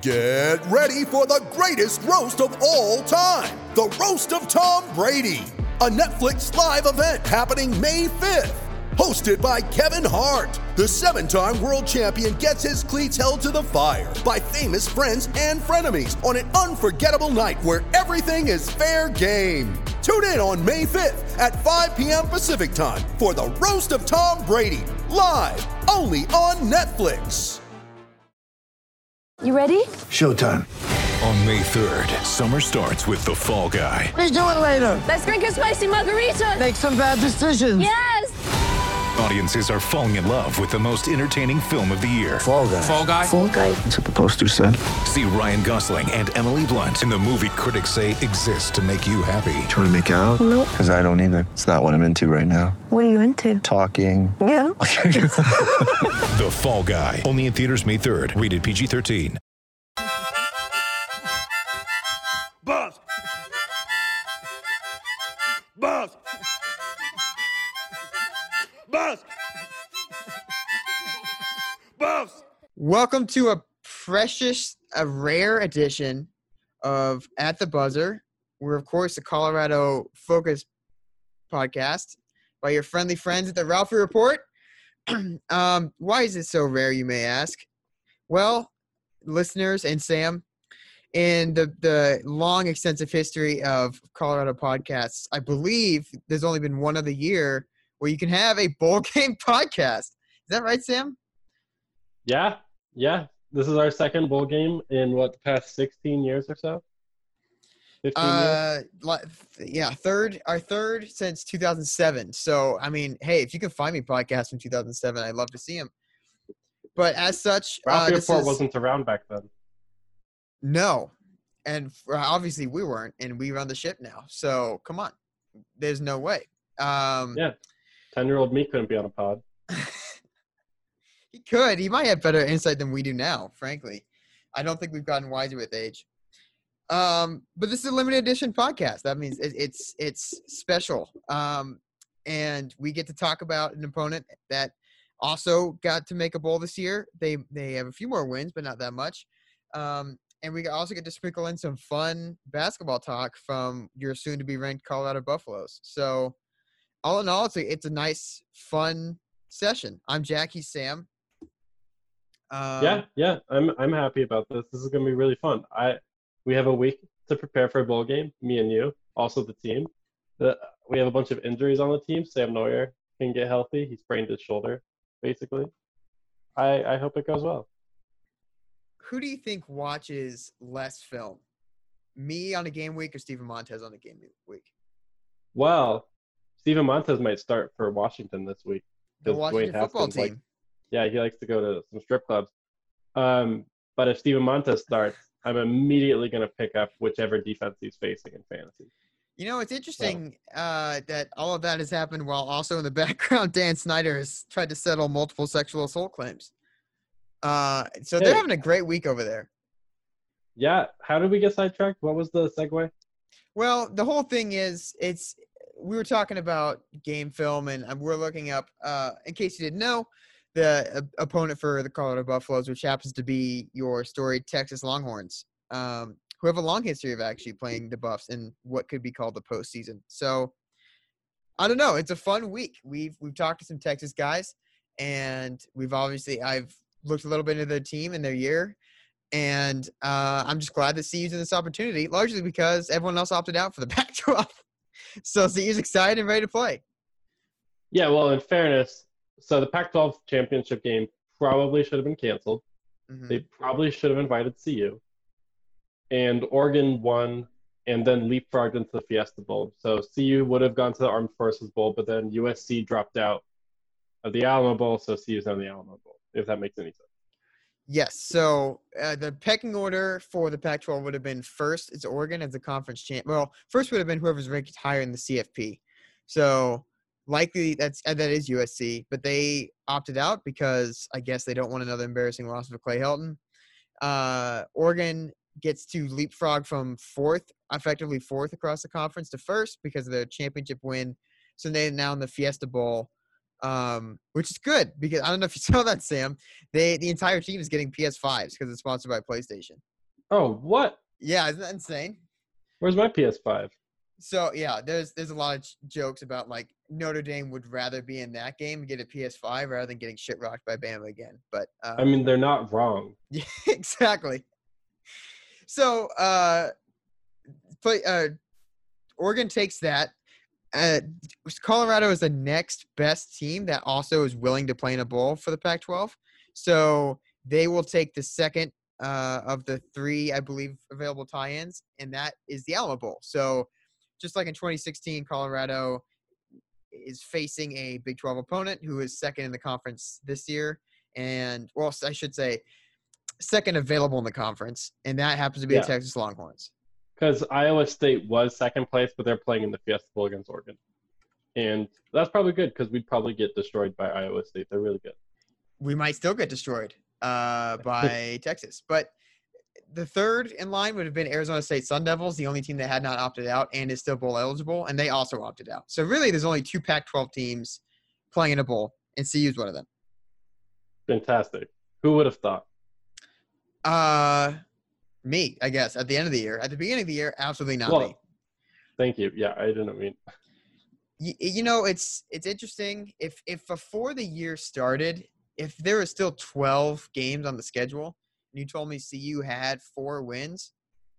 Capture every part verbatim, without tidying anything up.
Get ready for the greatest roast of all time, the Roast of Tom Brady, a Netflix live event happening May fifth. Hosted by Kevin Hart, the seven-time world champion gets his cleats held to the fire by famous friends and frenemies on an unforgettable night where everything is fair game. Tune in on May fifth at five p.m. Pacific time for the Roast of Tom Brady, live only on Netflix. You ready? Showtime. On May third, summer starts with The Fall Guy. Let's do it later. Let's drink a spicy margarita. Make some bad decisions. Yes! Audiences are falling in love with the most entertaining film of the year. Fall Guy. Fall Guy? Fall Guy. That's what the poster said. See Ryan Gosling and Emily Blunt in the movie critics say exists to make you happy. Trying to make it out? Nope. Because I don't either. It's not what I'm into right now. What are you into? Talking. Yeah. The Fall Guy. Only in theaters May third. Rated P G thirteen. Buzz! Buzz! Buzz! Buzz! Welcome to a precious, a rare edition of At the Buzzer. We're, of course, a Colorado focused podcast by your friendly friends at the Ralphie Report. um, why is it so rare, you may ask? Well, listeners and Sam, in the, the long, extensive history of Colorado podcasts, I believe there's only been one other year where you can have a bowl game podcast. Is that right, Sam? Yeah, yeah. This is our second bowl game in, what, the past sixteen years or so? fifteen Uh, years? li- yeah, third, our third since two thousand seven. So, I mean, hey, if you can find me podcasts from two thousand seven, I'd love to see them. But as such, uh, Ralphie this Report is, wasn't around back then. no. And uh, obviously we weren't, and we run the ship now. So, come on. There's no way. Um, Yeah. ten-year-old me couldn't be on a pod. He could. He might have better insight than we do now, frankly. I don't think we've gotten wiser with age. Um, but this is a limited edition podcast. That means it, it's it's special. Um, and we get to talk about an opponent that also got to make a bowl this year. They they have a few more wins, but not that much. Um, and we also get to sprinkle in some fun basketball talk from your soon-to-be ranked Colorado Buffaloes. So all in all, it's a, it's a nice, fun session. I'm Jack. He's Sam. Um, yeah, yeah. I'm I'm happy about this. This is gonna be really fun. I we have a week to prepare for a bowl game. Me and you, also the team. The, we have a bunch of injuries on the team. Sam Neuer can get healthy. He sprained his shoulder, basically. I I hope it goes well. Who do you think watches less film? Me on a game week or Steven Montez on a game week? Well, Steven Montez might start for Washington this week. The 'cause Washington Dwayne football Haskins, like, team. yeah, he likes to go to some strip clubs. Um, but if Steven Montez starts, I'm immediately going to pick up whichever defense he's facing in fantasy. You know, it's interesting uh, that all of that has happened while also in the background, Dan Snyder has tried to settle multiple sexual assault claims. Uh, so they're Hey. having a great week over there. Yeah, how did we get sidetracked? What was the segue? Well, the whole thing is, it's we were talking about game film, and we're looking up, uh, in case you didn't know, the uh, opponent for the Colorado Buffaloes, which happens to be your storied Texas Longhorns, um, who have a long history of actually playing the Buffs in what could be called the postseason. So, I don't know. It's a fun week. We've we've talked to some Texas guys, and we've obviously I've looked a little bit into their team and their year, and uh, I'm just glad to see using this opportunity, largely because everyone else opted out for the Pac twelve. So C U's excited and ready to play. Yeah, well, in fairness, so the Pac twelve championship game probably should have been canceled. Mm-hmm. They probably should have invited C U. And Oregon won and then leapfrogged into the Fiesta Bowl. So C U would have gone to the Armed Forces Bowl, but then U S C dropped out of the Alamo Bowl, so C U's on the Alamo Bowl, if that makes any sense. Yes. So uh, the pecking order for the Pac twelve would have been first is Oregon as the conference champ. Well, first would have been whoever's ranked higher in the C F P. So likely that's uh, that is U S C, but they opted out because I guess they don't want another embarrassing loss for Clay Helton. Uh, Oregon gets to leapfrog from fourth, effectively fourth across the conference to first because of their championship win. So they're now in the Fiesta Bowl. Um, which is good because I don't know if you saw that, Sam. They the entire team is getting P S fives because it's sponsored by PlayStation. Oh, what? Yeah, isn't that insane? Where's my P S five? So yeah, there's there's a lot of j- jokes about like Notre Dame would rather be in that game and get a P S five rather than getting shit rocked by Bama again. But uh, I mean, they're not wrong. yeah, exactly. So uh, play uh, Oregon takes that. Uh, Colorado is the next best team that also is willing to play in a bowl for the Pac twelve. So they will take the second uh, of the three, I believe, available tie-ins, and that is the Alamo Bowl. So just like in twenty sixteen, Colorado is facing a Big twelve opponent who is second in the conference this year. And, well, I should say second available in the conference, and that happens to be Yeah. the Texas Longhorns. Because Iowa State was second place, but they're playing in the Fiesta Bowl against Oregon. And that's probably good because we'd probably get destroyed by Iowa State. They're really good. We might still get destroyed uh, by Texas. But the third in line would have been Arizona State Sun Devils, the only team that had not opted out and is still bowl eligible, and they also opted out. So really there's only two Pac twelve teams playing in a bowl, and C U is one of them. Fantastic. Who would have thought? Uh, me, I guess, at the end of the year. At the beginning of the year, absolutely not Well, me. thank you. Yeah, I didn't mean. You, you know, it's it's interesting. If if before the year started, if there were still twelve games on the schedule, and you told me C U had four wins,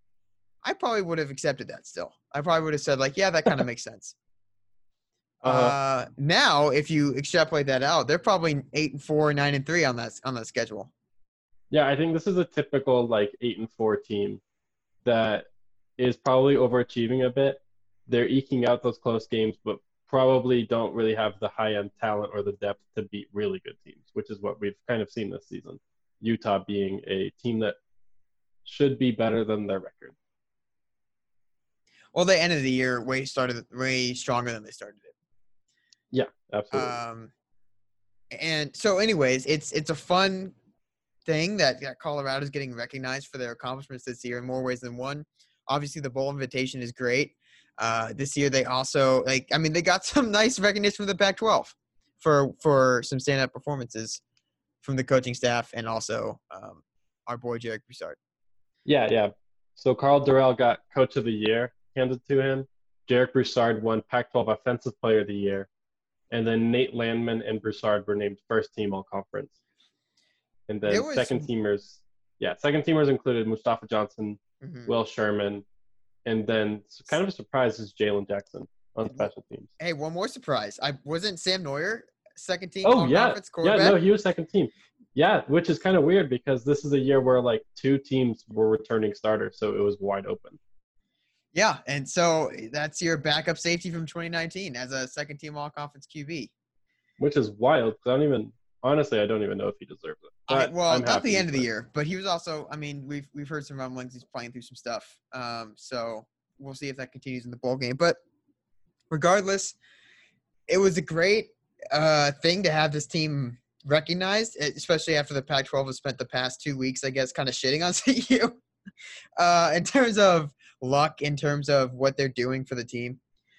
I probably would have accepted that still. I probably would have said, like, yeah, that kind of makes sense. Uh-huh. Uh, now, if you extrapolate that out, they're probably eight and four, nine and three on that on that schedule. Yeah, I think this is a typical like eight and four team that is probably overachieving a bit. They're eking out those close games, but probably don't really have the high-end talent or the depth to beat really good teams, which is what we've kind of seen this season. Utah being a team that should be better than their record. Well, they ended the year way started way stronger than they started it. Yeah, absolutely. Um, and so, anyways, it's it's a fun thing that, that Colorado is getting recognized for their accomplishments this year in more ways than one. Obviously, the bowl invitation is great. Uh, this year, they also like. I mean, they got some nice recognition from the Pac twelve for for some stand-up performances from the coaching staff and also um, our boy Jarek Broussard. Yeah, yeah. So Carl Durrell got Coach of the Year handed to him. Jarek Broussard won Pac twelve Offensive Player of the Year. And then Nate Landman and Broussard were named first team all conference. And then There was- second teamers, yeah, second teamers included Mustafa Johnson, Mhm. Will Sherman, and then s- kind of a surprise is Jalen Jackson on special teams. Hey, one more surprise. I wasn't Sam Neuer second team Oh all yeah, conference yeah, quarterback. no, he was second team. Yeah, which is kind of weird because this is a year where like two teams were returning starters, so it was wide open. Yeah, and so that's your backup safety from twenty nineteen as a second team all conference Q B. Which is wild. 'Cause I don't even honestly, I don't even know if he deserves it. I, But well, I'm not happy the end of the for- year, but he was also. I mean, we've we've heard some rumblings. He's playing through some stuff. Um, so we'll see if that continues in the bowl game. But regardless, it was a great uh, thing to have this team recognized, especially after the Pac twelve has spent the past two weeks, I guess, kind of shitting on C U uh, in terms of luck, in terms of what they're doing for the team.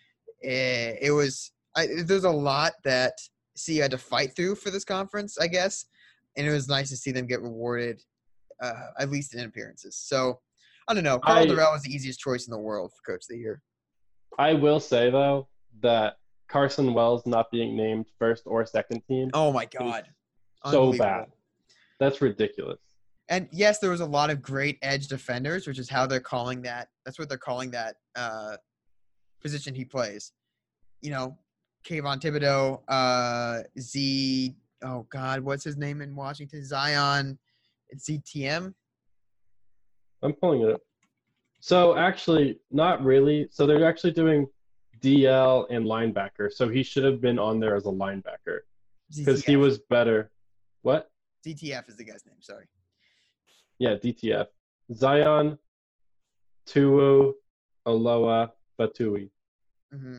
It, it was I, there's a lot that C U had to fight through for this conference, I guess. And it was nice to see them get rewarded, uh, at least in appearances. So, I don't know. Carl I- Durrell was the easiest choice in the world for Coach of the Year. I will say though that Carson Wells not being named first or second team, Oh, my God. so Unbelievable. bad. That's ridiculous. And, yes, there was a lot of great edge defenders, which is how they're calling that. That's what they're calling that uh, position he plays. You know, Kayvon Thibodeau, uh, Z – oh, God, what's his name in Washington? Zion Z T M? I'm pulling it up. So actually, not really. So they're actually doing D L and linebacker. So he should have been on there as a linebacker because he Z T F. was better. What? Z T F is the guy's name, sorry. Yeah, D T F. Zion, Tuwu, Aloha, Batui. Mm-hmm.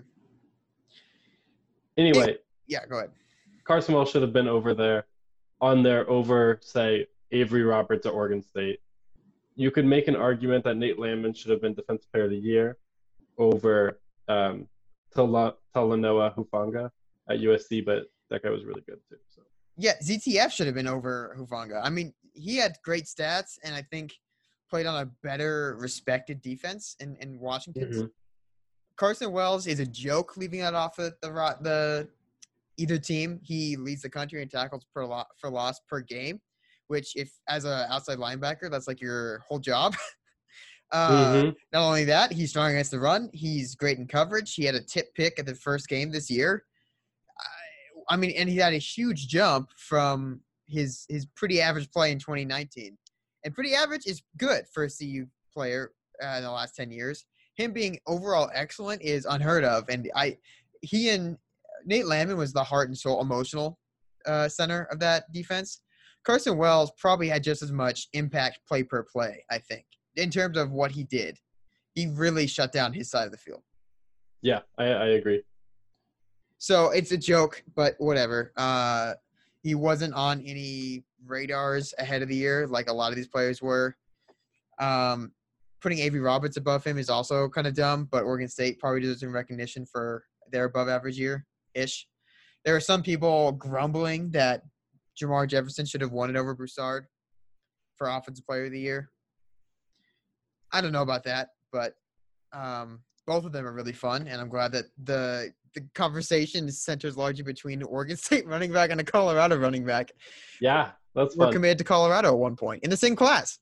Anyway, Yeah, go ahead. Carson Wells should have been over there, on there over, say, Avery Roberts at Oregon State. You could make an argument that Nate Landman should have been Defensive Player of the Year over um, Tala- Talanoa Hufanga at U S C, but that guy was really good too. So Yeah, Z T F should have been over Hufanga. I mean, he had great stats, and I think played on a better respected defense in, in Washington. Mhm. Carson Wells is a joke leaving that off the the, ro- the either team. He leads the country in tackles per lo- for loss per game, which if as an outside linebacker, that's like your whole job. uh, Mhm. Not only that, he's strong against the run. He's great in coverage. He had a tip pick at the first game this year. I, I mean, and he had a huge jump from his his pretty average play in twenty nineteen. And pretty average is good for a C U player uh, in the last ten years. Him being overall excellent is unheard of. And I, he and Nate Landman was the heart and soul emotional uh, center of that defense. Carson Wells probably had just as much impact play per play, I think, in terms of what he did. He really shut down his side of the field. Yeah, I, I agree. So it's a joke, but whatever. Uh, he wasn't on any radars ahead of the year like a lot of these players were. Um, putting A V Roberts above him is also kind of dumb, but Oregon State probably deserves some recognition for their above average year-ish. There are some people grumbling that Jamar Jefferson should have won it over Broussard for Offensive Player of the Year. I don't know about that, but um, both of them are really fun, and I'm glad that the the conversation centers largely between an Oregon State running back and a Colorado running back. Yeah, that's We're fun. committed to Colorado at one point in the same class.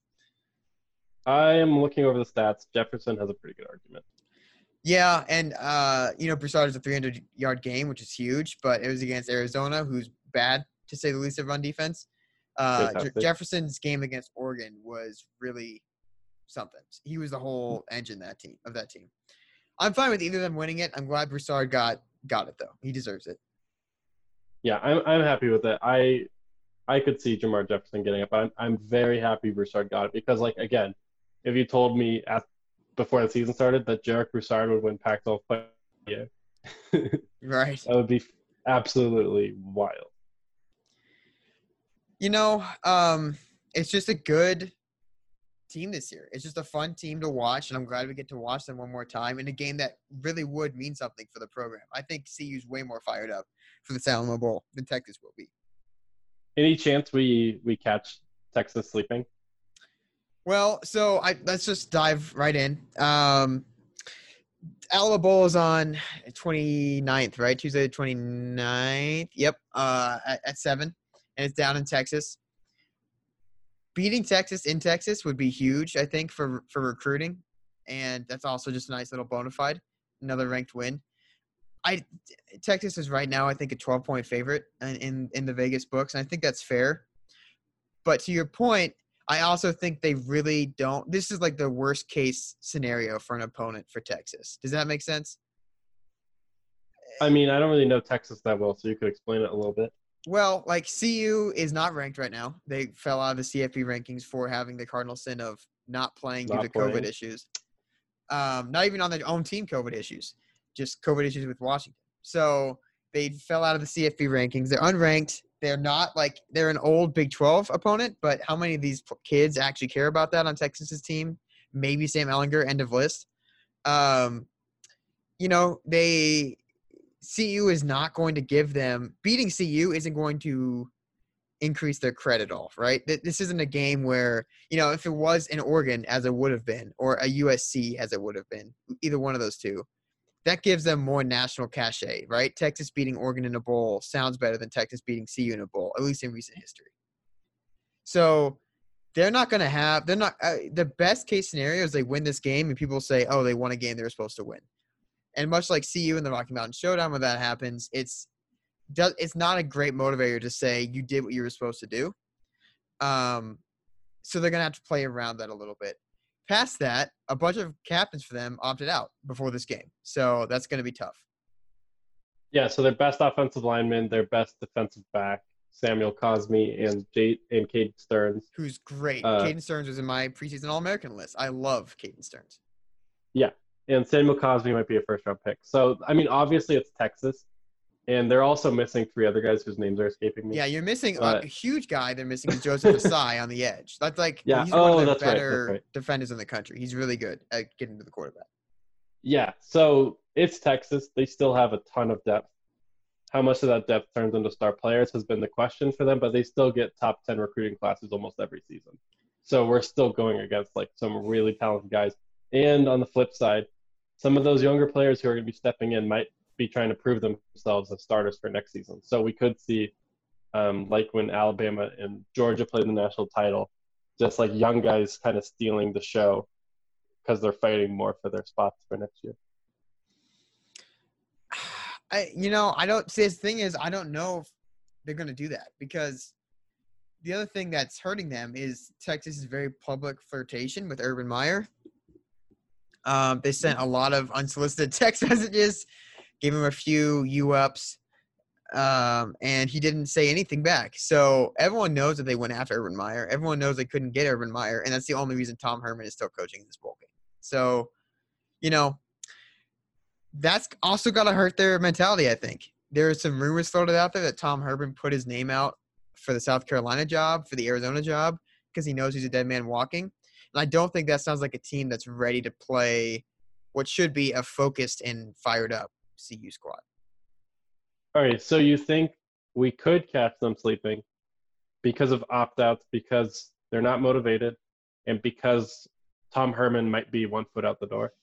I am looking over the stats. Jefferson has a pretty good argument. Yeah, and uh, you know, Broussard is a three hundred yard game, which is huge, but it was against Arizona, who's bad to say the least at run defense. Uh, Je- Fantastic. Jefferson's game against Oregon was really something. He was the whole engine that team of that team. I'm fine with either of them winning it. I'm glad Broussard got got it though. He deserves it. Yeah, I'm I'm happy with it. I I could see Jamar Jefferson getting it, but I'm I'm very happy Broussard got it because, like, again, if you told me at before the season started that Jarek Broussard would win Pac twelve Player of the Year, Right. that would be absolutely wild. You know, um, it's just a good team this year. It's just a fun team to watch, and I'm glad we get to watch them one more time in a game that really would mean something for the program. I think C U's way more fired up for the Alamo Bowl than Texas will be. Any chance we we catch Texas sleeping? Well, so I let's just dive right in. Um, Alamo Bowl is on twenty-ninth, right? Tuesday the twenty-ninth. Yep, uh, at, at seven, and it's down in Texas. Beating Texas in Texas would be huge, I think, for for recruiting, and that's also just a nice little bona fide, another ranked win. I Texas is right now, I think, a twelve point favorite in, in in the Vegas books, and I think that's fair. But to your point, I also think they really don't. This is like the worst case scenario for an opponent for Texas. Does that make sense? I mean, I don't really know Texas that well, so you could explain it a little bit. Well, like C U is not ranked right now. They fell out of the C F P rankings for having the cardinal sin of not playing due Not to playing. COVID issues. Um, not even on their own team COVID issues, just COVID issues with Washington. So they fell out of the C F P rankings. They're unranked. They're not like they're an old Big twelve opponent, but how many of these p- kids actually care about that on Texas's team? Maybe Sam Ehlinger, end of list. Um, you know, they C U is not going to give them beating C U isn't going to increase their credit at all, right? Th- This isn't a game where, you know, if it was in Oregon as it would have been, or a U S C as it would have been, either one of those two, that gives them more national cachet, right? Texas beating Oregon in a bowl sounds better than Texas beating C U in a bowl, at least in recent history. So they're not going to have – they're not uh, – the best case scenario is they win this game and people say, oh, they won a game they were supposed to win. And much like C U in the Rocky Mountain Showdown, when that happens, it's does it's not a great motivator to say you did what you were supposed to do. Um, so they're going to have to play around that a little bit. Past that, a bunch of captains for them opted out before this game. So that's going to be tough. Yeah, so their best offensive lineman, their best defensive back, Samuel Cosme and Jay and Caden Stearns. Who's great. Uh, Caden Stearns was in my preseason All-American list. I love Caden Stearns. Yeah, and Samuel Cosme might be a first-round pick. So, I mean, obviously it's Texas, and they're also missing three other guys whose names are escaping me. Yeah, you're missing But- a huge guy. They're missing is Joseph Asai on the edge. That's like Yeah, he's oh, one of the that's right, that's better right. defenders in the country. He's really good at getting to the quarterback. Yeah, so it's Texas. They still have a ton of depth. How much of that depth turns into star players has been the question for them, but they still get top ten recruiting classes almost every season. So we're still going against like some really talented guys. And on the flip side, some of those younger players who are going to be stepping in might be trying to prove themselves as starters for next season. So we could see, um, like when Alabama and Georgia played the national title, just like young guys kind of stealing the show because they're fighting more for their spots for next year. I, you know, I don't see. The thing is, I don't know if they're going to do that because the other thing that's hurting them is Texas's very public flirtation with Urban Meyer. Um, they sent a lot of unsolicited text messages, gave him a few U-ups, um, and he didn't say anything back. So everyone knows that they went after Urban Meyer. Everyone knows they couldn't get Urban Meyer, and that's the only reason Tom Herman is still coaching this bowl game. So, you know, that's also got to hurt their mentality, I think. There are some rumors floated out there that Tom Herman put his name out for the South Carolina job, for the Arizona job, because he knows he's a dead man walking. And I don't think that sounds like a team that's ready to play what should be a focused and fired up C U squad. All right, so you think we could catch them sleeping because of opt-outs, because they're not motivated, and because Tom Herman might be one foot out the door?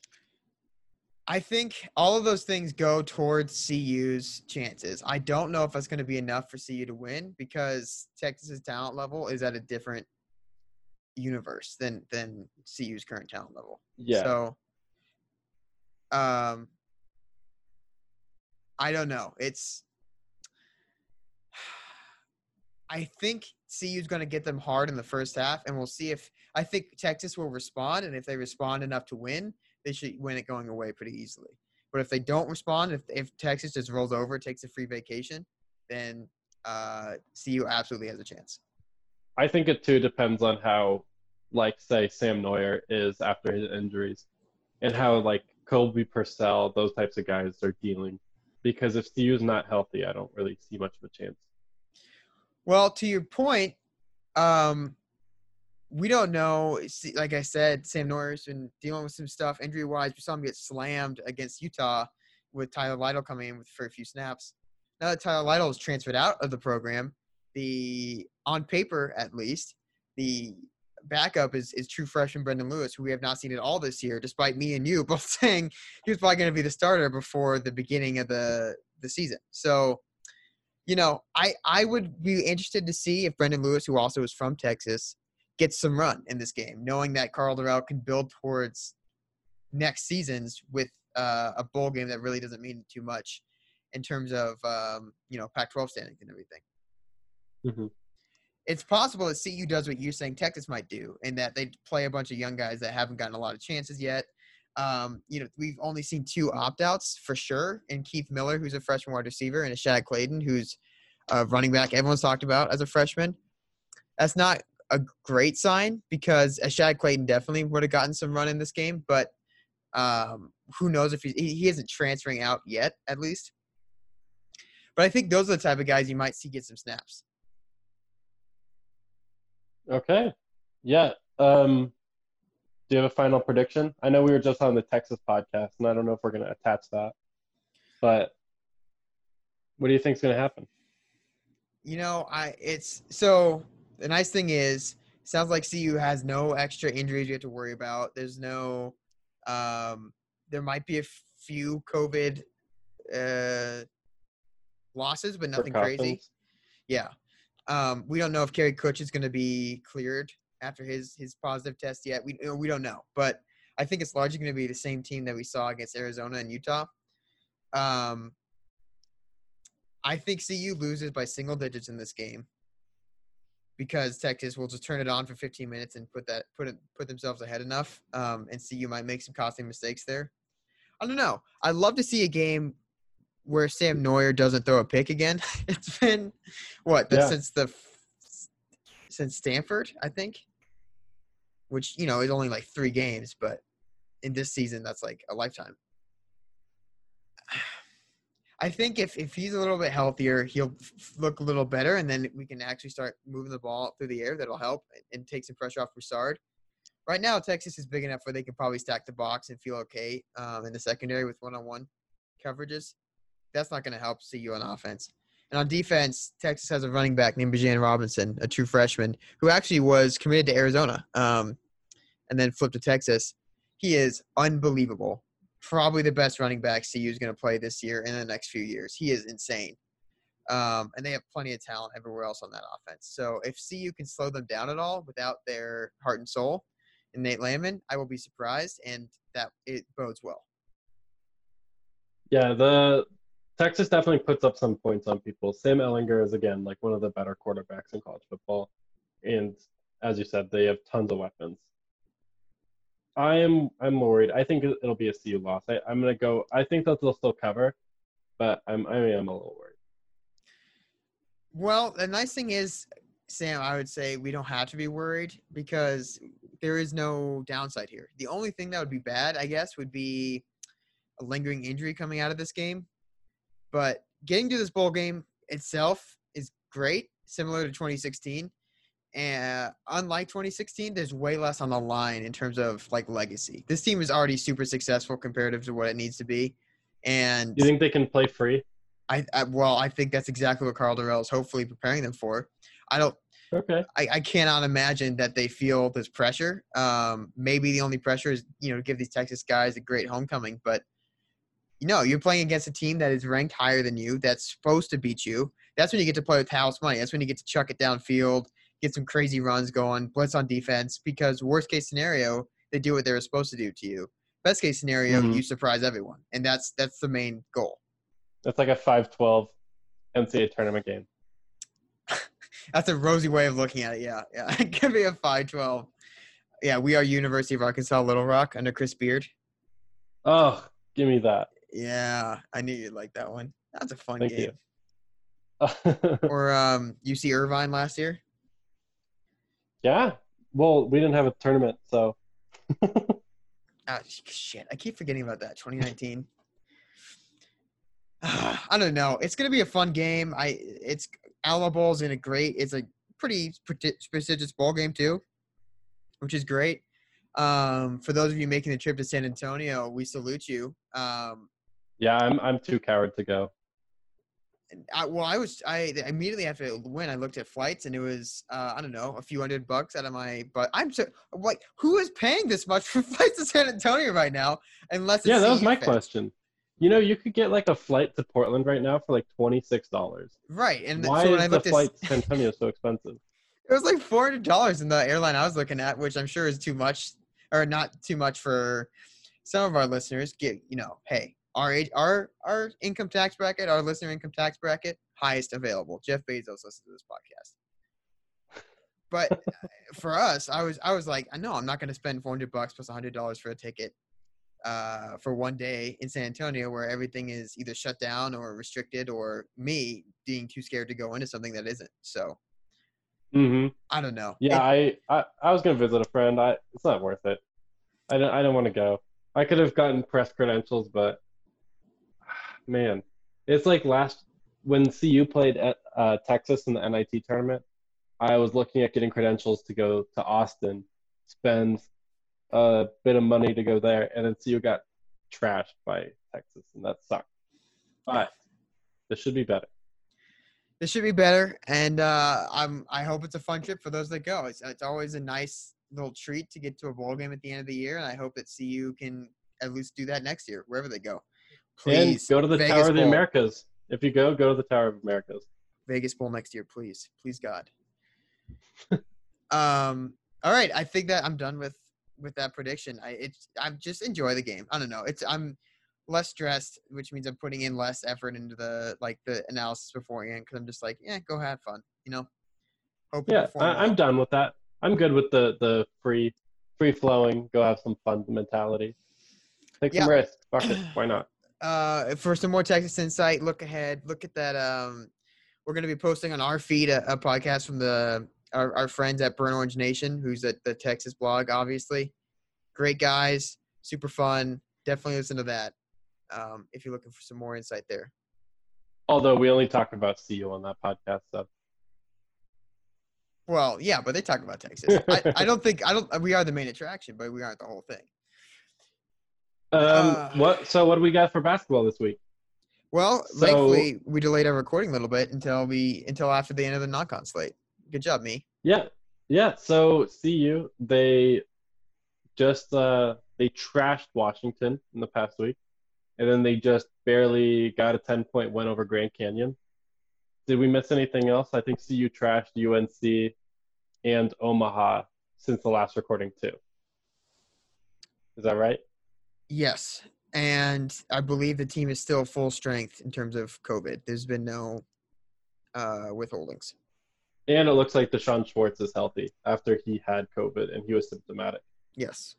I think all of those things go towards C U's chances. I don't know if that's going to be enough for C U to win because Texas's talent level is at a different universe than than C U's current talent level. Yeah. So, um, I don't know. It's I think C U's going to get them hard in the first half, and we'll see if I think Texas will respond, and if they respond enough to win, they should win it going away pretty easily. But if they don't respond, if if Texas just rolls over, takes a free vacation, then uh, C U absolutely has a chance. I think it too depends on how, like, say, Sam Neuer is after his injuries and how, like, Kobe Purcell, those types of guys are dealing. Because if C U is not healthy, I don't really see much of a chance. Well, to your point, um, we don't know. See, like I said, Sam Neuer's been dealing with some stuff injury-wise. We saw him get slammed against Utah with Tyler Lytle coming in with, for a few snaps. Now that Tyler Lytle is transferred out of the program, the on paper at least, the backup is, is true freshman Brendan Lewis, who we have not seen at all this year, despite me and you both saying he was probably going to be the starter before the beginning of the, the season. So, you know, I, I would be interested to see if Brendan Lewis, who also is from Texas, gets some run in this game, knowing that Carl Durrell can build towards next seasons with uh, a bowl game that really doesn't mean too much in terms of, um, you know, Pac twelve standings and everything. Mm-hmm. It's possible that C U does what you're saying Texas might do, and that they play a bunch of young guys that haven't gotten a lot of chances yet. Um, you know, we've only seen two opt-outs for sure, and Keith Miller, who's a freshman wide receiver, and Ashad Clayton, who's a running back everyone's talked about as a freshman. That's not a great sign because Ashad Clayton definitely would have gotten some run in this game, but um, who knows if he, he isn't transferring out yet, at least. But I think those are the type of guys you might see get some snaps. Okay. Yeah. Um, do you have a final prediction? I know we were just on the Texas podcast, and I don't know if we're going to attach that. But what do you think is going to happen? You know, I it's so the nice thing is, sounds like C U has no extra injuries you have to worry about. There's no, um, there might be a few COVID uh, losses, but nothing crazy. Yeah. Um, we don't know if Kerry Kutch is going to be cleared after his his positive test yet. We we don't know, but I think it's largely going to be the same team that we saw against Arizona and Utah. Um, I think C U loses by single digits in this game because Texas will just turn it on for fifteen minutes and put that put it put themselves ahead enough, um, and C U might make some costly mistakes there. I don't know. I'd love to see a game where Sam Neuer doesn't throw a pick again. It's been what Yeah. since the since Stanford, I think, which you know is only like three games, but in this season that's like a lifetime. I think if, if he's a little bit healthier, he'll f- look a little better, and then we can actually start moving the ball through the air. That'll help and take some pressure off Broussard. Right now, Texas is big enough where they can probably stack the box and feel okay um, in the secondary with one-on-one coverages. That's not going to help C U on offense. And on defense, Texas has a running back named Bijan Robinson, a true freshman, who actually was committed to Arizona um, and then flipped to Texas. He is unbelievable. Probably the best running back C U is going to play this year and in the next few years. He is insane. Um, and they have plenty of talent everywhere else on that offense. So if C U can slow them down at all without their heart and soul and Nate Landman, I will be surprised, and that it bodes well. Yeah, the Texas definitely puts up some points on people. Sam Ehlinger is, again, like one of the better quarterbacks in college football. And as you said, they have tons of weapons. I am I'm worried. I think it'll be a C U loss. I, I'm going to go – I think that they'll still cover, but I'm, I am a little worried. Well, the nice thing is, Sam, I would say we don't have to be worried because there is no downside here. The only thing that would be bad, I guess, would be a lingering injury coming out of this game. But getting to this bowl game itself is great, similar to twenty sixteen. And unlike twenty sixteen, there's way less on the line in terms of like legacy. This team is already super successful comparative to what it needs to be. And you think they can play free? I, I well, I think that's exactly what Carl Dorrell is hopefully preparing them for. I don't. Okay. I, I cannot imagine that they feel this pressure. Um, maybe the only pressure is, you know, to give these Texas guys a great homecoming, but you know, you're playing against a team that is ranked higher than you, that's supposed to beat you. That's when you get to play with house money. That's when you get to chuck it downfield, get some crazy runs going, blitz on defense, because worst case scenario, they do what they were supposed to do to you. Best case scenario, mm-hmm. you surprise everyone. And that's that's the main goal. That's like a five twelve N C double A tournament game. That's a rosy way of looking at it, yeah. Yeah, it could be a five twelve. Yeah, we are University of Arkansas Little Rock under Chris Beard. Oh, give me that. Yeah, I knew you'd like that one. That's a fun Thank game. you. Or um, U C Irvine last year. Yeah. Well, we didn't have a tournament, so. Ah, shit, I keep forgetting about that. twenty nineteen. I don't know. It's gonna be a fun game. I it's Alamo Bowl's in a great. It's a pretty prestigious bowl game too, which is great. Um, for those of you making the trip to San Antonio, we salute you. Um, yeah, I'm I'm too coward to go. I, well, I was I immediately after the win, I looked at flights and it was uh, I don't know a few hundred bucks out of my. But I'm so like, who is paying this much for flights to San Antonio right now? Unless it's yeah, that was C U my fans. question. You know, you could get like a flight to Portland right now for like twenty-six dollars. Right, and why so when is I the looked at, flight to San Antonio so expensive? It was like four hundred dollars in the airline I was looking at, which I'm sure is too much, or not too much for some of our listeners. Get you know, hey, our age, our our income tax bracket, our listener income tax bracket, highest available. Jeff Bezos listens to this podcast. But for us, I was I was like, I know I'm not going to spend four hundred bucks plus one hundred dollars for a ticket uh, for one day in San Antonio, where everything is either shut down or restricted, or me being too scared to go into something that isn't. So. Mm-hmm. I don't know. Yeah, it, I, I, I was gonna visit a friend. I it's not worth it. I don't I don't want to go. I could have gotten press credentials, but man, it's like last when C U played at uh, Texas in the N I T tournament. I was looking at getting credentials to go to Austin, spend a bit of money to go there, and then C U got trashed by Texas, and that sucked. But this should be better. This should be better, and uh, I'm. I hope it's a fun trip for those that go. It's it's always a nice little treat to get to a bowl game at the end of the year, and I hope that C U can at least do that next year, wherever they go. Please and go to the Vegas Tower of the Bowl. Americas. If you go, go to the Tower of Americas. Vegas Bowl next year, please, please God. um. All right, I think that I'm done with with that prediction. I it's I just enjoy the game. I don't know. It's I'm. less stressed, which means I'm putting in less effort into the like the analysis beforehand because I'm just like, yeah, go have fun, you know. Hope you Yeah, perform I, well. I'm done with that. I'm good with the the free, free flowing. Go have some fun mentality. Take some Yeah. risks. Fuck it. Why not? Uh, for some more Texas insight, look ahead. Look at that. Um, we're going to be posting on our feed a, a podcast from the our, our friends at Burn Orange Nation, who's at the Texas blog. Obviously, great guys, super fun. Definitely listen to that. Um, if you're looking for some more insight there. Although we only talk about C U on that podcast, so. Well, yeah, but they talk about Texas. I, I don't think I don't. We are the main attraction, but we aren't the whole thing. Um, Uh, what? So what do we got for basketball this week? Well, So- thankfully, we delayed our recording a little bit until we until after the end of the non-con slate. Good job, me. Yeah, yeah. So C U, they just uh, they trashed Washington in the past week, and then they just barely got a ten-point win over Grand Canyon. Did we miss anything else? I think C U trashed U N C and Omaha since the last recording too. Is that right? Yes, and I believe the team is still full strength in terms of COVID. There's been no uh, withholdings. And it looks like Deshaun Schwartz is healthy after he had COVID and he was symptomatic. Yes.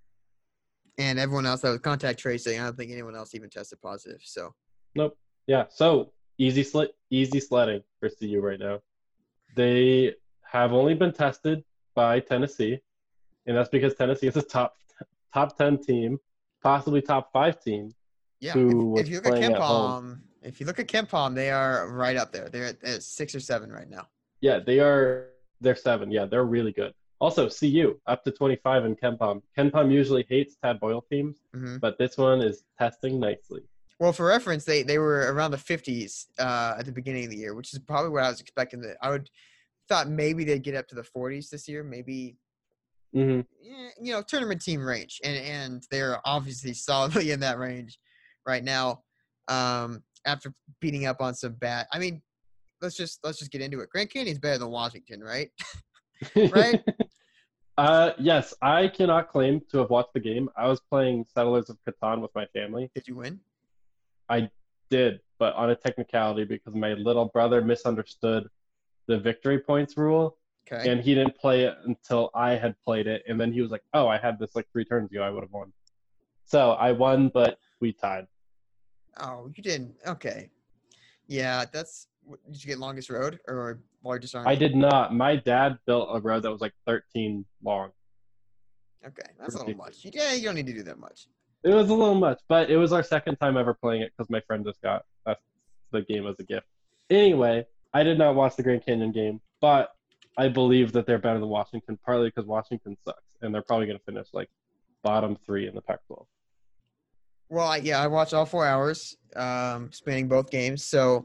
And everyone else that was contact tracing, I don't think anyone else even tested positive. So Nope. Yeah. So easy sl- easy sledding for C U right now. They have only been tested by Tennessee, and that's because Tennessee is a top top ten team, possibly top five team. yeah, Who if, was if you look at playing Ken at home. Palm, if you look at Ken Palm, they are right up there. They're at, at six or seven right now. Yeah, they are. They're seven. Yeah, they're really good. Also, C U up to twenty-five in KenPom. KenPom usually hates Tad Boyle teams, hmm but this one is testing nicely. Well, for reference, they, they were around the fifties uh, at the beginning of the year, which is probably what I was expecting. That I would thought maybe they'd get up to the forties this year, maybe hmm eh, you know, tournament team range, and and they're obviously solidly in that range right now. Um, after beating up on some bad, I mean, let's just let's just get into it. Grand Canyon's better than Washington, right? Right? uh, yes, I cannot claim to have watched the game. I was playing Settlers of Catan with my family. Did you win? I did, but on a technicality because my little brother misunderstood the victory points rule, Okay. and he didn't play it until I had played it, and then he was like, "Oh, I had this like three turns ago. I would have won." So I won, but we tied. Oh, you didn't. Okay. Yeah, that's. Did you get longest road or largest army? I did not. My dad built a road that was like thirteen long. Okay, that's a little much. You- Yeah, you don't need to do that much. It was a little much, but it was our second time ever playing it because my friend just got us the game as a gift. Anyway, I did not watch the Grand Canyon game, but I believe that they're better than Washington, partly because Washington sucks, and they're probably going to finish like bottom three in the Pac twelve. Well, I, yeah, I watched all four hours, um, spanning both games. So,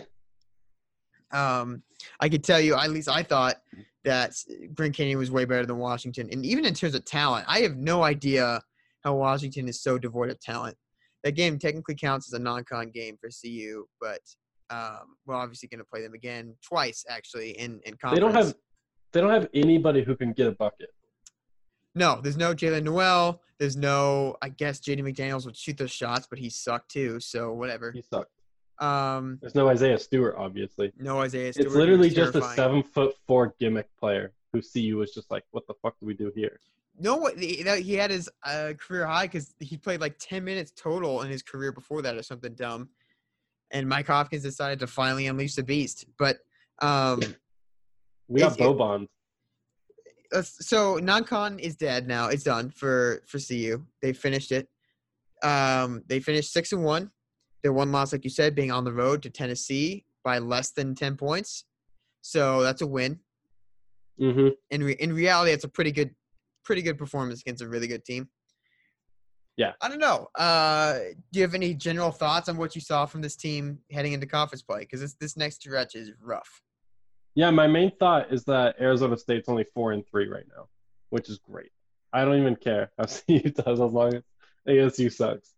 um, I could tell you, at least I thought that Grand Canyon was way better than Washington, and even in terms of talent, I have no idea how Washington is so devoid of talent. That game technically counts as a non-con game for C U, but um, we're obviously going to play them again twice, actually, in in conference. They don't have they don't have anybody who can get a bucket. No, there's no Jalen Noel. There's no, I guess J D McDaniels would shoot those shots, but he sucked too. So whatever. He sucked. Um, There's no Isaiah Stewart, obviously. no Isaiah Stewart. It's who literally was just a terrifying. seven foot four gimmick player who C U was just like, what the fuck do we do here? No, what he that- he had his uh, career high because he played like ten minutes total in his career before that or something dumb. And Mike Hopkins decided to finally unleash the beast. But um, We got It's- it- Boban. uh, so non-con is dead now. It's done for for C U. They finished it. Um, they finished six and one. Their one loss, like you said, being on the road to Tennessee by less than ten points. So that's a win. hmm In re- in reality, it's a pretty good, pretty good performance against a really good team. Yeah. I don't know. Uh, do you have any general thoughts on what you saw from this team heading into conference play? Because this this next stretch is rough. Yeah, my main thought is that Arizona State's only four and three right now, which is great. I don't even care how C U does as long as A S U sucks.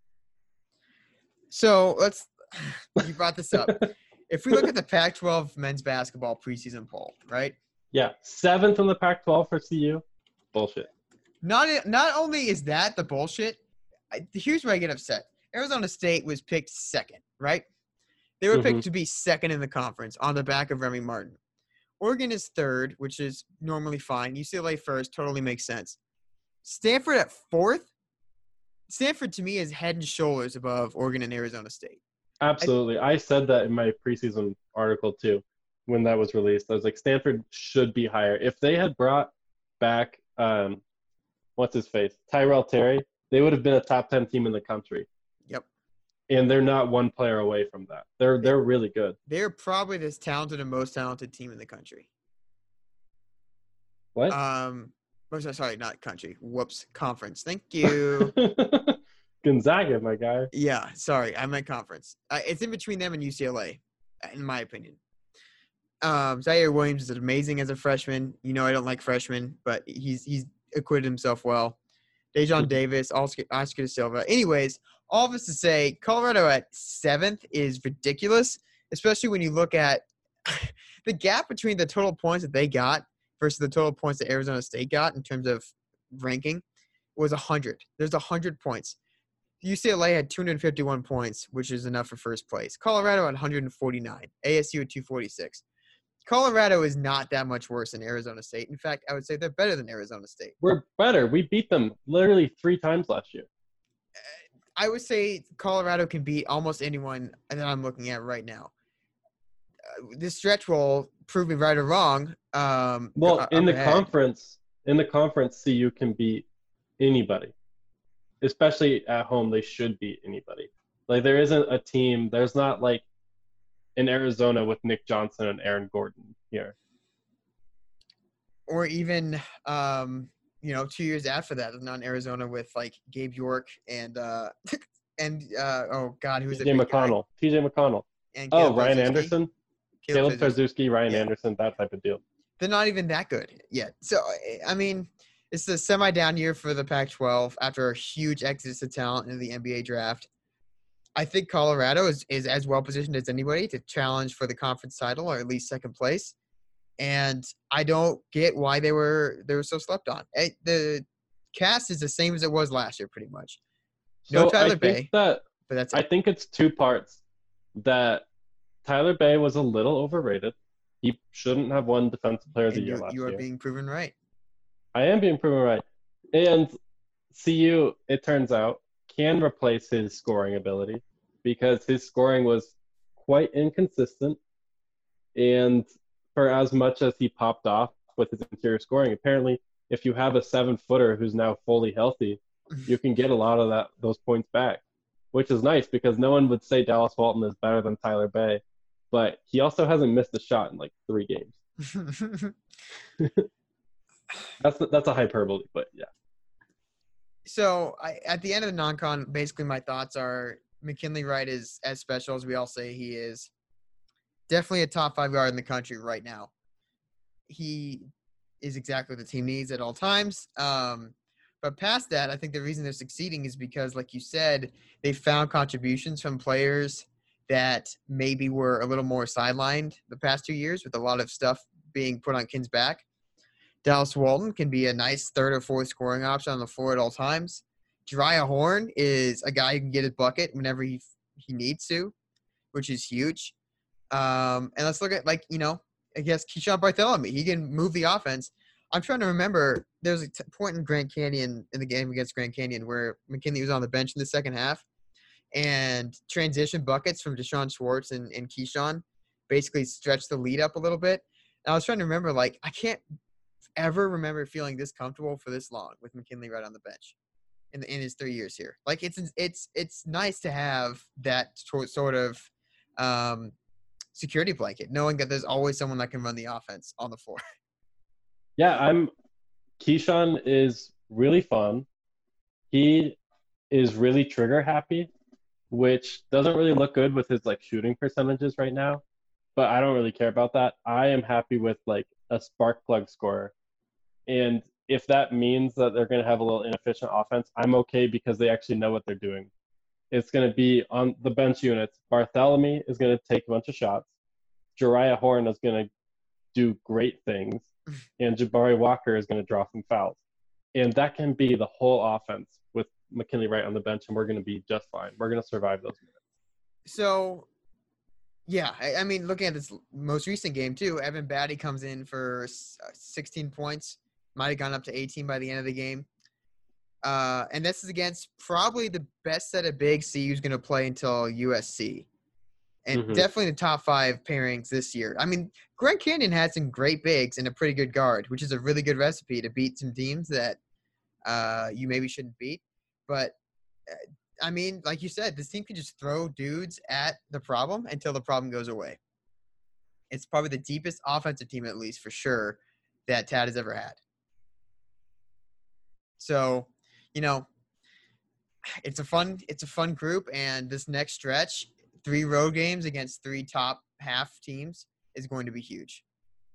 So let's. You brought this up. If we look at the Pac twelve men's basketball preseason poll, right? Yeah, seventh in the Pac twelve for C U. Bullshit. Not not only is that the bullshit. I, here's where I get upset. Arizona State was picked second, right? They were Mhm. picked to be second in the conference on the back of Remy Martin. Oregon is third, which is normally fine. U C L A first, totally makes sense. Stanford at fourth. Stanford to me is head and shoulders above Oregon and Arizona State. Absolutely. I said that in my preseason article too when that was released. I was like, Stanford should be higher. If they had brought back, um, what's his face, Tyrell Terry, they would have been a top ten team in the country. Yep. And they're not one player away from that. They're they're really good. They're probably the talented and most talented team in the country. What? Um, oh, sorry, sorry, not country. Whoops, conference. Thank you. Gonzaga, my guy. Yeah, sorry, I meant conference. Uh, it's in between them and U C L A, in my opinion. Um, Zaire Williams is amazing as a freshman. You know I don't like freshmen, but he's he's acquitted himself well. Dejon Davis, Oscar, Oscar da Silva. Anyways, all of this to say, Colorado at seventh is ridiculous, especially when you look at the gap between the total points that they got versus the total points that Arizona State got in terms of ranking was one hundred. There's one hundred points. U C L A had two hundred fifty-one points, which is enough for first place. Colorado had one hundred forty-nine. A S U at two forty-six. Colorado is not that much worse than Arizona State. In fact, I would say they're better than Arizona State. We're better. We beat them literally three times last year. I would say Colorado can beat almost anyone that I'm looking at right now. Uh, this stretch will prove me right or wrong. Um, Well, up in the ahead. conference, in the conference, C U can beat anybody, especially at home. They should beat anybody. Like there isn't a team. There's not like in Arizona with Nick Johnson and Aaron Gordon here. Or even, um, you know, two years after that, not in Arizona with like Gabe York and uh, and uh, oh god, who's T the J big guy? McConnell, T J McConnell. And Oh, Caleb Ryan Tarczewski. Anderson, Caleb Caleb Tarczewski. Tarczewski, Ryan Yeah. Anderson, that type of deal. They're not even that good yet. So I mean, it's a semi-down year for the Pac twelve after a huge exodus of talent in the N B A draft. I think Colorado is, is as well positioned as anybody to challenge for the conference title or at least second place. And I don't get why they were they were so slept on. Eh, The cast is the same as it was last year, pretty much. No So Tyler I think Bay, that but that's I it. think it's two parts. That Tyler Bay was a little overrated. He shouldn't have won Defensive Player of the And Year you, last you are year. being proven right. I am being proven right. And C U, it turns out, can replace his scoring ability because his scoring was quite inconsistent. And for as much as he popped off with his interior scoring, apparently if you have a seven-footer who's now fully healthy, you can get a lot of that those points back, which is nice because no one would say Dallas Walton is better than Tyler Bay. But he also hasn't missed a shot in like three games. That's that's a hyperbole, but yeah. So I, at the end of the non-con, basically my thoughts are McKinley Wright is as special as we all say he is. Definitely a top five guard in the country right now. He is exactly what the team needs at all times. Um, but past that, I think the reason they're succeeding is because, like you said, they found contributions from players that maybe were a little more sidelined the past two years with a lot of stuff being put on Kin's back. Dallas Walton can be a nice third or fourth scoring option on the floor at all times. Jariah Horn is a guy who can get his bucket whenever he he needs to, which is huge. Um, and let's look at, like, you know, I guess Keyshawn Bartholomew. He can move the offense. I'm trying to remember. There was a t- point in Grand Canyon, in the game against Grand Canyon, where McKinley was on the bench in the second half, and transition buckets from Deshaun Schwartz and, and Keyshawn basically stretched the lead up a little bit. And I was trying to remember, like, I can't ever remember feeling this comfortable for this long with McKinley right on the bench in the, in his three years here. Like, it's it's it's nice to have that sort of um, security blanket, knowing that there's always someone that can run the offense on the floor. Yeah, I'm Keyshawn is really fun. He is really trigger happy, which doesn't really look good with his like shooting percentages right now, but I don't really care about that. I am happy with like a spark plug scorer. And if that means that they're going to have a little inefficient offense, I'm okay because they actually know what they're doing. It's going to be on the bench units. Bartholomew is going to take a bunch of shots. Jariah Horn is going to do great things. And Jabari Walker is going to draw some fouls. And that can be the whole offense with McKinley Wright on the bench, and we're going to be just fine. We're going to survive those minutes. So, yeah, I, I mean, looking at this most recent game, too, Evan Batty comes in for sixteen points. Might have gone up to eighteen by the end of the game. Uh, and this is against probably the best set of bigs C U's going to play until U S C. And Mhm. definitely the top five pairings this year. I mean, Grand Canyon had some great bigs and a pretty good guard, which is a really good recipe to beat some teams that uh, you maybe shouldn't beat. But, uh, I mean, like you said, this team can just throw dudes at the problem until the problem goes away. It's probably the deepest offensive team, at least for sure, that Tad has ever had. So, you know, it's a fun it's a fun group, and this next stretch, three road games against three top half teams is going to be huge.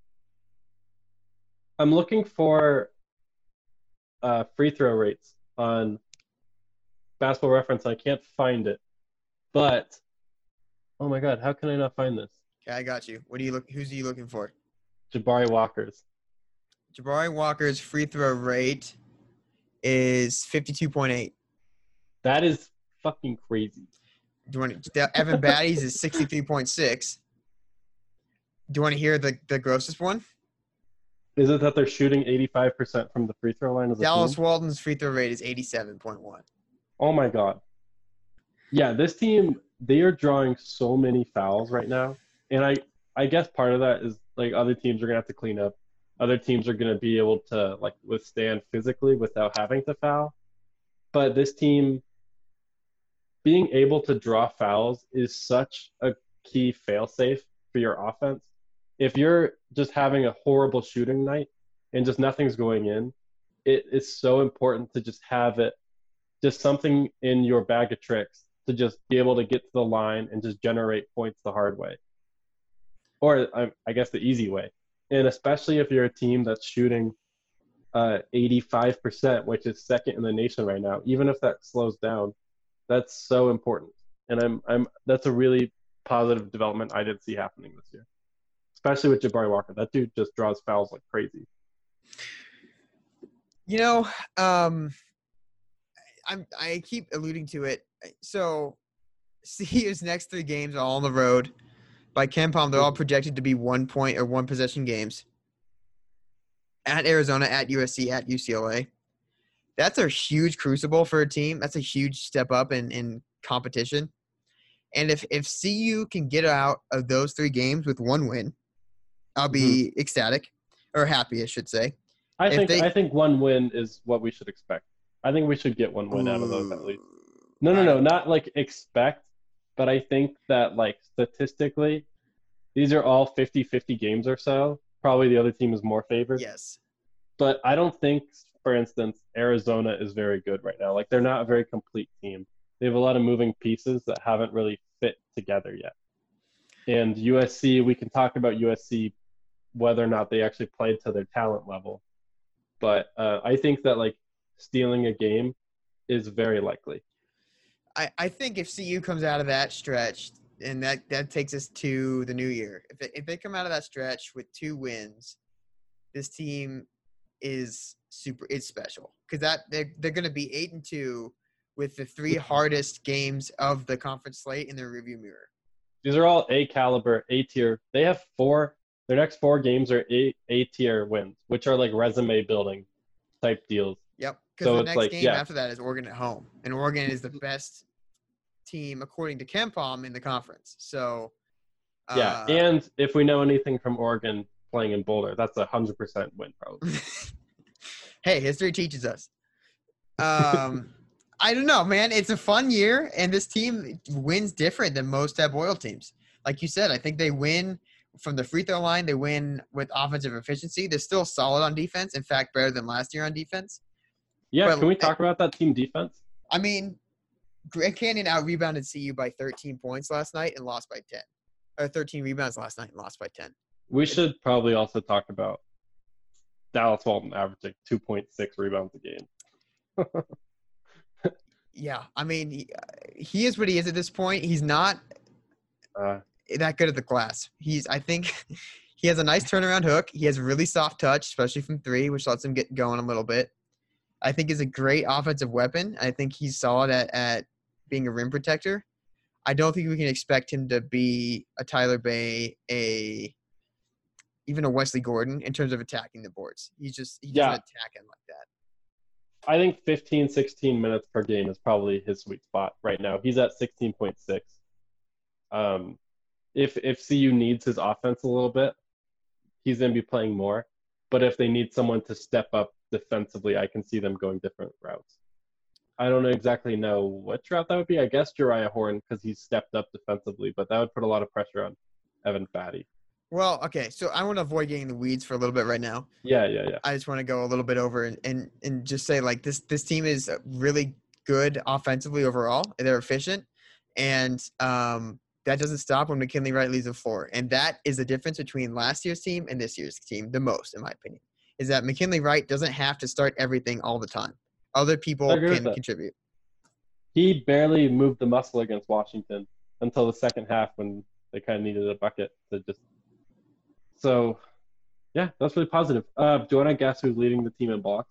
I'm looking for uh, free throw rates on Basketball Reference. I can't find it, but oh my God, how can I not find this? Okay, I got you. What do you look? Who's are you looking for? Jabari Walker's. Jabari Walker's free throw rate is fifty-two point eight. That is fucking crazy. Do you want to, Evan Batty's is sixty-three point six. Do you want to hear the, the grossest one? Is it that they're shooting eighty-five percent from the free throw line as a Dallas team? Walton's free throw rate is eighty-seven point one. Oh my God. Yeah, this team, they are drawing so many fouls right now. And I, I guess part of that is like other teams are going to have to clean up. Other teams are going to be able to like withstand physically without having to foul. But this team, being able to draw fouls is such a key fail-safe for your offense. If you're just having a horrible shooting night and just nothing's going in, it is so important to just have it, just something in your bag of tricks to just be able to get to the line and just generate points the hard way. Or I, I guess the easy way. And especially if you're a team that's shooting uh, eighty-five percent, which is second in the nation right now, even if that slows down, that's so important. And I'm, I'm, that's a really positive development I didn't see happening this year, especially with Jabari Walker. That dude just draws fouls like crazy. You know, um, I'm, I keep alluding to it. So, C U's next three games are all on the road. By KenPom, they're all projected to be one point or one possession games. At Arizona, at U S C, at U C L A. That's a huge crucible for a team. That's a huge step up in, in competition. And if, if C U can get out of those three games with one win, I'll be mm-hmm. ecstatic, or happy, I should say. I if think they, I think one win is what we should expect. I think we should get one win out of those at least. No, no, no, not like expect, but I think that like statistically, these are all fifty-fifty games or so. Probably the other team is more favored. Yes. But I don't think, for instance, Arizona is very good right now. Like, they're not a very complete team. They have a lot of moving pieces that haven't really fit together yet. And U S C, we can talk about U S C, whether or not they actually played to their talent level. But uh, I think that, like, stealing a game is very likely. I, I think if C U comes out of that stretch, and that, that takes us to the new year, if they, if they come out of that stretch with two wins, this team is super – it's special. Because that they're, they're going to be eight and two with the three hardest games of the conference slate in their review mirror. These are all A-caliber, A-tier. They have four – their next four games are A, A-tier wins, which are like resume-building type deals. Yep, because so the it's next like, game yeah. after that is Oregon at home. And Oregon is the best team, according to KenPom, in the conference. So – Yeah, uh, and if we know anything from Oregon playing in Boulder, that's a one hundred percent win probably. Hey, history teaches us. Um, I don't know, man. It's a fun year, and this team wins different than most Tab Oil teams. Like you said, I think they win from the free throw line. They win with offensive efficiency. They're still solid on defense. In fact, better than last year on defense. Yeah, But- can we talk about that team defense? I mean, Grand Canyon out-rebounded C U by thirteen points last night and lost by ten. Or thirteen rebounds last night and lost by ten. We should probably also talk about Dallas Walton averaging two point six rebounds a game. Yeah, I mean, he, he is what he is at this point. He's not Uh, that good at the glass. He's, I think, he has a nice turnaround hook. He has a really soft touch, especially from three, which lets him get going a little bit. I think he's a great offensive weapon. I think he's solid at, at being a rim protector. I don't think we can expect him to be a Tyler Bay, a even a Wesley Gordon in terms of attacking the boards. He's just he doesn't Yeah. attack him like that. I think fifteen, sixteen minutes per game is probably his sweet spot right now. He's at sixteen point six. Um, if if C U needs his offense a little bit, he's going to be playing more. But if they need someone to step up defensively, I can see them going different routes. I don't exactly know which route that would be. I guess Jariah Horn, because he's stepped up defensively, but that would put a lot of pressure on Evan Fatty. Well, okay, so I want to avoid getting the weeds for a little bit right now. Yeah, yeah, yeah. I just want to go a little bit over and, and, and just say, like, this this team is really good offensively overall. They're efficient. And um, that doesn't stop when McKinley Wright leads the floor. And that is the difference between last year's team and this year's team the most, in my opinion, is that McKinley Wright doesn't have to start everything all the time. Other people can contribute. He barely moved the muscle against Washington until the second half when they kind of needed a bucket to just – so, yeah, that's really positive. Uh, do you want to guess who's leading the team in blocks?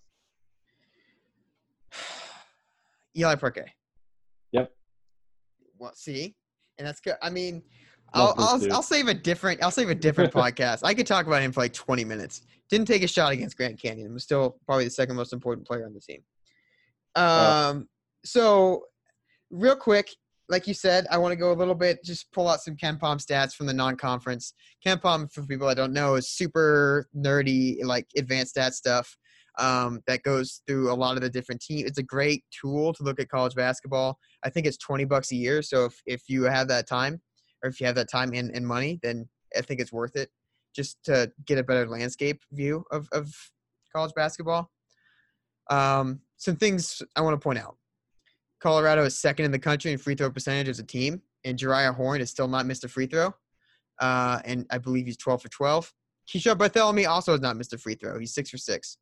Eli Parquet. Yep. Well, see, and that's good. I mean, Love I'll I'll, this dude. I'll save a different I'll save a different podcast. I could talk about him for like twenty minutes. Didn't take a shot against Grand Canyon. Was still probably the second most important player on the team. Um. Wow. So, real quick, like you said, I want to go a little bit. Just pull out some KenPom stats from the non-conference. KenPom, for people that don't know, is super nerdy, like advanced stat stuff. Um, that goes through a lot of the different teams. It's a great tool to look at college basketball. I think it's twenty bucks a year. So if, if you have that time or if you have that time and, and money, then I think it's worth it just to get a better landscape view of, of college basketball. Um, some things I want to point out. Colorado is second in the country in free throw percentage as a team, and Jariah Horn has still not missed a free throw. Uh, and I believe he's twelve for twelve. Keyshawn Bartholomew also has not missed a free throw. He's six for six.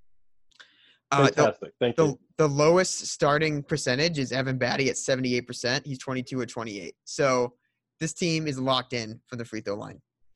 Uh, Fantastic. the, Thank the, you. the lowest starting percentage is Evan Batty at seventy-eight percent. He's twenty-two or twenty-eight. So this team is locked in from the free throw line.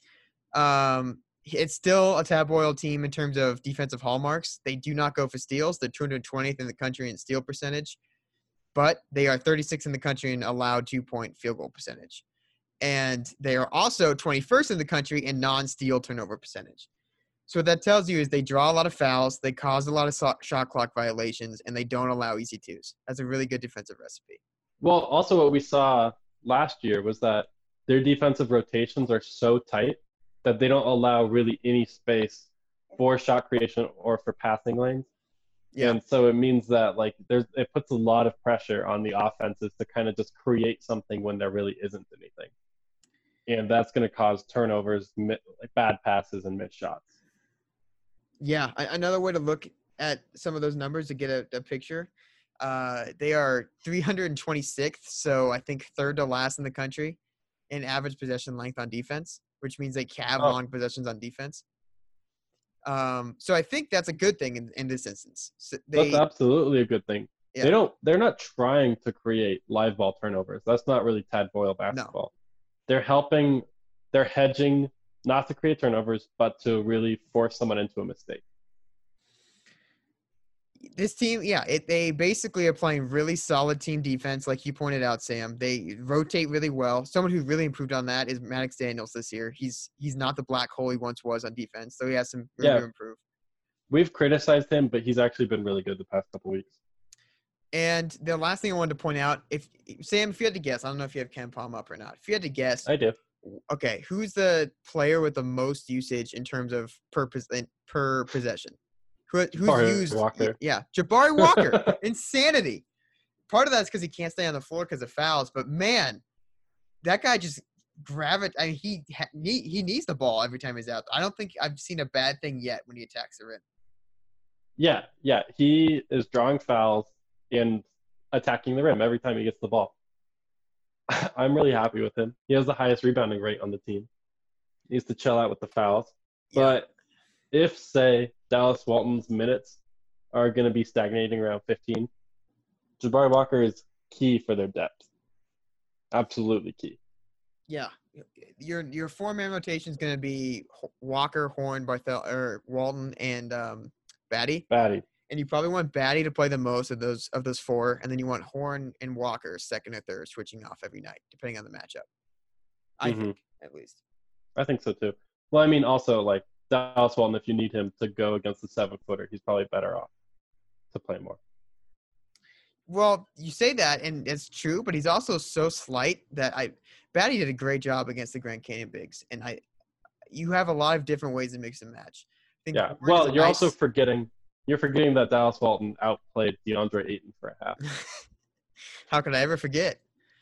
Um, it's still a tab-oil team in terms of defensive hallmarks. They do not go for steals. They're two hundred twentieth in the country in steal percentage, but they are thirty-sixth in the country in allowed two-point field goal percentage. And they are also twenty-first in the country in non-steal turnover percentage. So what that tells you is they draw a lot of fouls, they cause a lot of so- shot clock violations, and they don't allow easy twos. That's a really good defensive recipe. Well, also what we saw last year was that their defensive rotations are so tight that they don't allow really any space for shot creation or for passing lanes. Yeah. And so it means that like there's it puts a lot of pressure on the offenses to kind of just create something when there really isn't anything. And that's going to cause turnovers, like bad passes, and missed shots. Yeah, another way to look at some of those numbers to get a, a picture, uh, they are three hundred twenty-sixth, so I think third to last in the country in average possession length on defense, which means they have Oh. long possessions on defense. Um, so I think that's a good thing in, in this instance. So they, That's absolutely a good thing. yeah, They don't. They're not trying to create live ball turnovers. That's not really Tad Boyle basketball. They're helping. They're hedging not to create turnovers, but to really force someone into a mistake. This team, yeah, it, they basically are playing really solid team defense, like you pointed out, Sam. They rotate really well. Someone who really improved on that is Maddox Daniels this year. He's he's not the black hole he once was on defense, so he has some room Yeah. to improve. We've criticized him, but he's actually been really good the past couple weeks. And the last thing I wanted to point out, if Sam, if you had to guess, I don't know if you have KenPom up or not. If you had to guess, I do. okay, who's the player with the most usage in terms of per pos- per possession? Who, who's Jabari used? Walker. Yeah, Jabari Walker. Insanity. Part of that's because he can't stay on the floor because of fouls. But man, that guy just gravit. I mean, he ha- he he needs the ball every time he's out. I don't think I've seen a bad thing yet when he attacks the rim. Yeah, yeah. He is drawing fouls and attacking the rim every time he gets the ball. I'm really happy with him. He has the highest rebounding rate on the team. He needs to chill out with the fouls. Yeah. But if, say, Dallas Walton's minutes are going to be stagnating around fifteen, Jabari Walker is key for their depth. Absolutely key. Yeah, your your four man rotation is going to be H- Walker, Horn, Barthel, or Walton, and um, Batty. Batty. And you probably want Batty to play the most of those of those four, and then you want Horn and Walker second or third, switching off every night, depending on the matchup. I Mhm. think, at least. I think so too. Well, I mean, also, like, Dallas Walton, if you need him to go against the seven-footer, he's probably better off to play more. Well, you say that, and it's true, but he's also so slight that I Batty did a great job against the Grand Canyon Bigs, and I you have a lot of different ways to mix and match. I think Yeah. Horn is Well, a you're nice- also forgetting you're forgetting that Dallas Walton outplayed DeAndre Ayton for a half. How could I ever forget?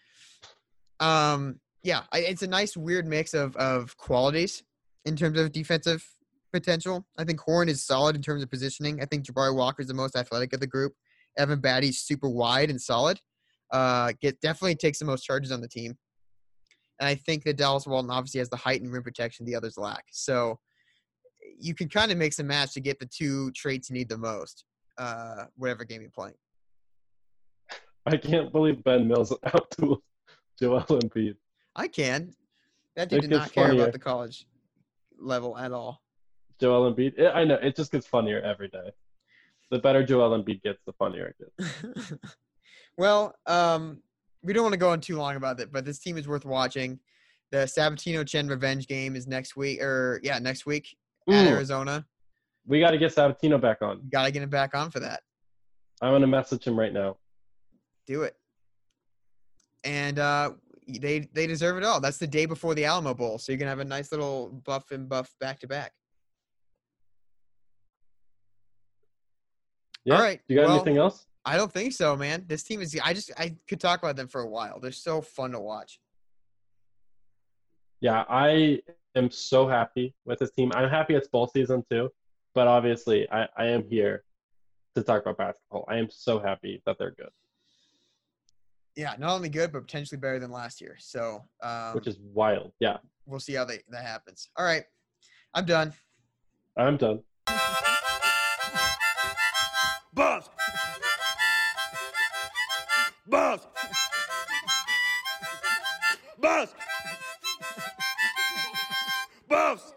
Um, yeah, I, it's a nice weird mix of of qualities in terms of defensive potential. I think Horn is solid in terms of positioning. I think Jabari Walker is the most athletic of the group, Evan Batty's super wide and solid. Uh, get definitely takes the most charges on the team. And I think that Dallas Walton obviously has the height and rim protection the others lack. So you can kind of mix and match to get the two traits you need the most, uh, whatever game you're playing. I can't believe Ben Mills outdueled Joel Embiid. I can. That dude It did gets not care funnier. about the college level at all. Joel Embiid. It, I know it just gets funnier every day. The better Joel Embiid gets, the funnier it gets. Well, um, we don't want to go on too long about it, but this team is worth watching. The Sabatino Chen revenge game is next week, or yeah, next week at Ooh. Arizona. We got to get Sabatino back on. Got to get him back on for that. I'm gonna message him right now. Do it. And uh, they they deserve it all. That's the day before the Alamo Bowl, so you're gonna have a nice little buff and buff back to back. Yeah. All right. You got well, anything else? I don't think so, man. This team is. I just I could talk about them for a while. They're so fun to watch. Yeah, I am so happy with this team. I'm happy it's bowl season too, but obviously I, I am here to talk about basketball. I am so happy that they're good, Yeah, not only good, but potentially better than last year. So, um, which is wild. Yeah, we'll see how they, that happens. All right. I'm done. I'm done. Boss. Boss. Boss. Boss.